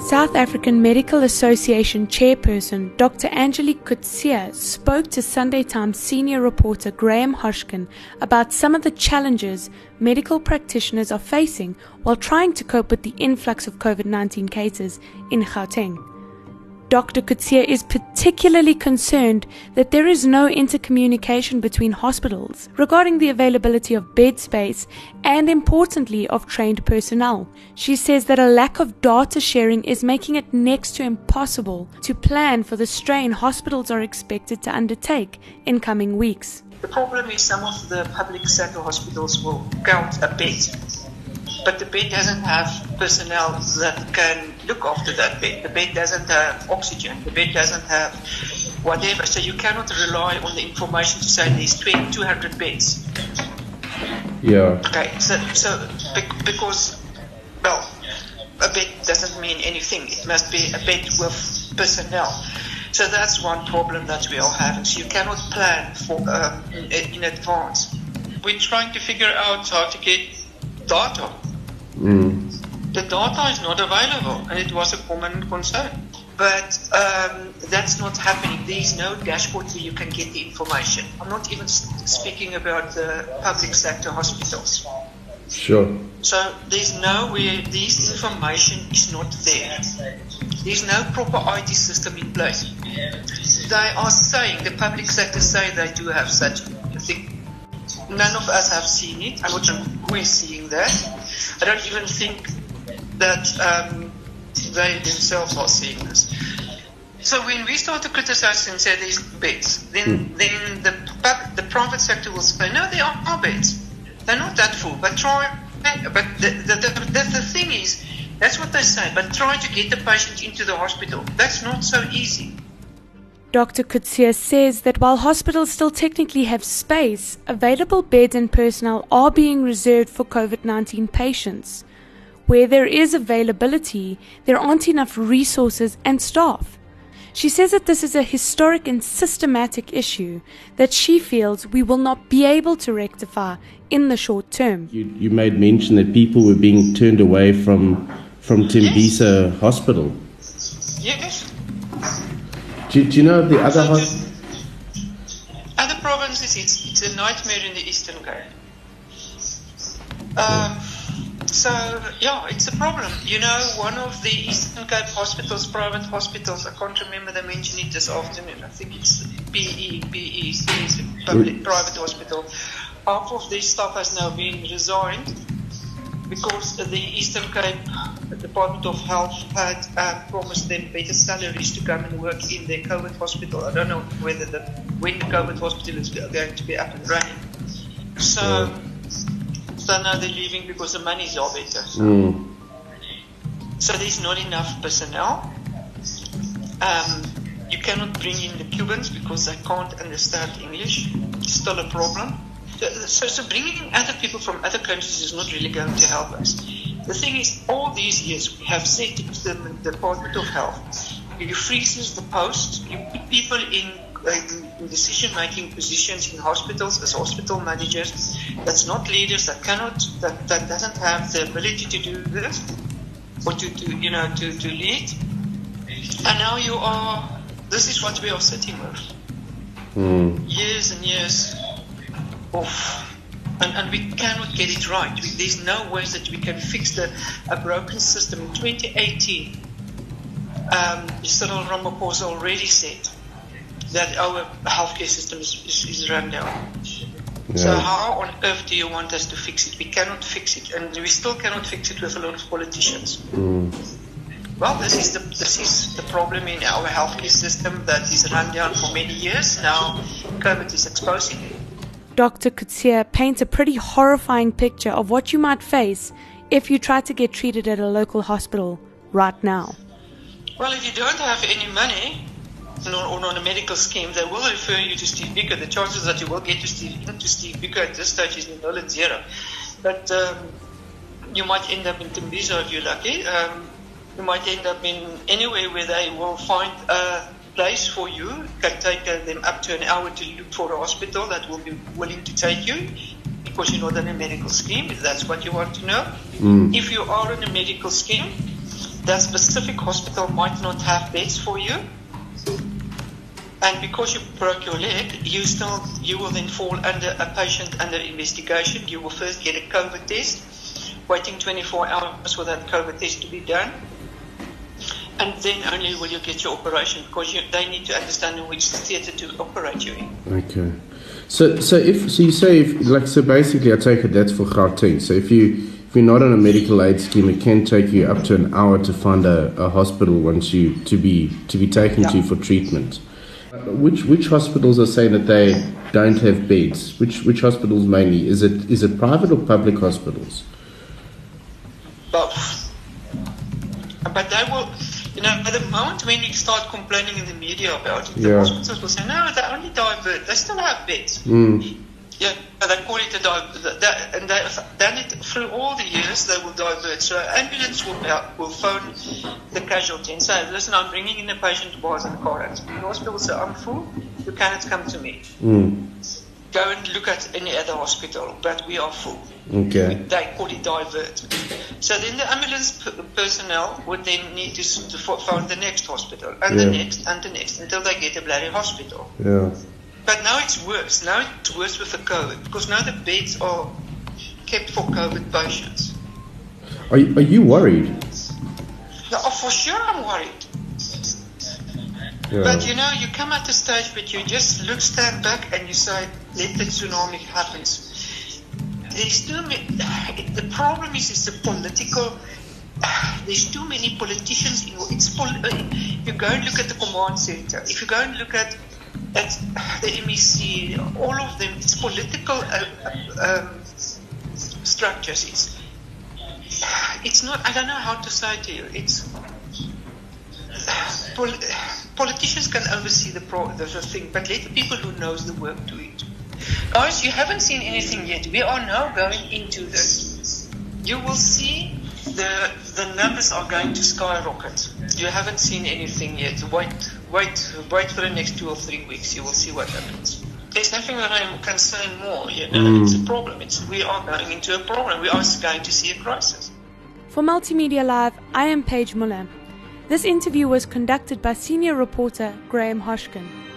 South African Medical Association chairperson Dr. Angelique Coetzee spoke to Sunday Times senior reporter Graham Hoshkin about some of the challenges medical practitioners are facing while trying to cope with the influx of COVID-19 cases in Gauteng. Dr. Coetzee is particularly concerned that there is no intercommunication between hospitals regarding the availability of bed space and, importantly, of trained personnel. She says that a lack of data sharing is making it next to impossible to plan for the strain hospitals are expected to undertake in coming weeks. The problem is some of the public sector hospitals will count a bed, but the bed doesn't have personnel that can look after that bed. The bed doesn't have oxygen. The bed doesn't have whatever. So you cannot rely on the information to say there's 200 beds. Yeah. Okay. So because, well, a bed doesn't mean anything. It must be a bed with personnel. So that's one problem that we are having. So you cannot plan for in advance. We're trying to figure out how to get data. The data is not available, and it was a common concern. But that's not happening. There is no dashboard where you can get the information. I'm not even speaking about the public sector hospitals. Sure. So there's nowhere, this information is not there. There's no proper IT system in place. They are saying, the public sector say they do have such a thing. None of us have seen it. I'm not sure who is seeing that. I don't even think that they themselves are seeing this. So when we start to criticize and say there's beds, then the private sector will say, no, there are beds. They're not that full, but try. But the thing is, that's what they say, but try to get the patient into the hospital. That's not so easy. Dr. Coetzee says that while hospitals still technically have space, available beds and personnel are being reserved for COVID-19 patients. Where there is availability, there aren't enough resources and staff. She says that this is a historic and systematic issue that she feels we will not be able to rectify in the short term. You made mention that people were being turned away from Tembisa Hospital. Yes. Do you know of the other other provinces? It's a nightmare in the Eastern Cape. So yeah, it's a problem. You know, one of the Eastern Cape hospitals, private hospitals, I can't remember, they mentioned it this afternoon. I think it's PE, it's a private hospital. Half of their staff has now been resigned because the Eastern Cape Department of Health had promised them better salaries to come and work in their COVID hospital. I don't know when the COVID hospital is going to be up and running. So now they're leaving because the monies are better. So there's not enough personnel. You cannot bring in the Cubans because they can't understand English. It's still a problem. So bringing other people from other countries is not really going to help us. The thing is, all these years we have said to the Department of Health, you freezes the post, you put people in decision-making positions in hospitals as hospital managers. That's not leaders. That doesn't have the ability to do this or to lead. And now this is what we are sitting with. Years and years of, and we cannot get it right. There's no ways that we can fix a broken system. In 2018, Cyril Ramaphosa already said that our healthcare system is run down. Yeah. So how on earth do you want us to fix it? We cannot fix it, and we still cannot fix it with a lot of politicians. Well, this is the problem in our healthcare system that is run down for many years. Now COVID is exposing it. Dr. Coetzee paints a pretty horrifying picture of what you might face if you try to get treated at a local hospital right now. Well, if you don't have any money or on a medical scheme, they will refer you to Steve Biko. The chances that you will get to Steve Biko at this stage is null and zero. But you might end up in Tembisa if you're lucky. You might end up in anywhere where they will find a place for you. It can take them up to an hour to look for a hospital that will be willing to take you because you're not on a medical scheme, if that's what you want to know. If you are on a medical scheme, that specific hospital might not have beds for you. And because you broke your leg, you will then fall under a patient under investigation. You will first get a COVID test, waiting 24 hours for that COVID test to be done. And then only will you get your operation, because they need to understand in which theatre to operate you in. Okay. So basically I take it that's for Gauteng. So if you're not on a medical aid scheme, it can take you up to an hour to find a hospital once you to be taken to for treatment. Which hospitals are saying that they don't have beds? Which hospitals mainly? Is it private or public hospitals? Both. But they will, at the moment when you start complaining in the media about it, the hospitals will say, no, they only divert. They still have beds. Yeah, they call it a divert. And they've done it through all the years, they will divert. So an ambulance will phone the casualty and say, listen, I'm bringing in a patient who was in a car accident. The hospital will say, I'm full, you cannot come to me. Go and look at any other hospital, but we are full. Okay. They call it divert. So then the ambulance personnel would then need to phone the next hospital, and the next, and the next, until they get a bloody hospital. Yeah. But now it's worse. Now it's worse with the COVID, because now the beds are kept for COVID patients. Are you worried? No, for sure I'm worried. Yeah. But you come at the stage where you just stand back and you say, let the tsunami happen. There's too many, the problem is the political, there's too many politicians. If you go and look at the command center, if you go and look at the MEC, all of them, it's political structures. It's not, I don't know how to say to you, it's politicians can oversee the thing, but let the people who knows the work do it. Guys, you haven't seen anything yet. We are now going into this. You will see the numbers are going to skyrocket. You haven't seen anything yet. Wait for the next 2 or 3 weeks. You will see what happens. There's nothing that I can say more. It's a problem. We are going into a problem. We are going to see a crisis. For Multimedia Live, I am Paige Muller. This interview was conducted by senior reporter Graham Hoshkin.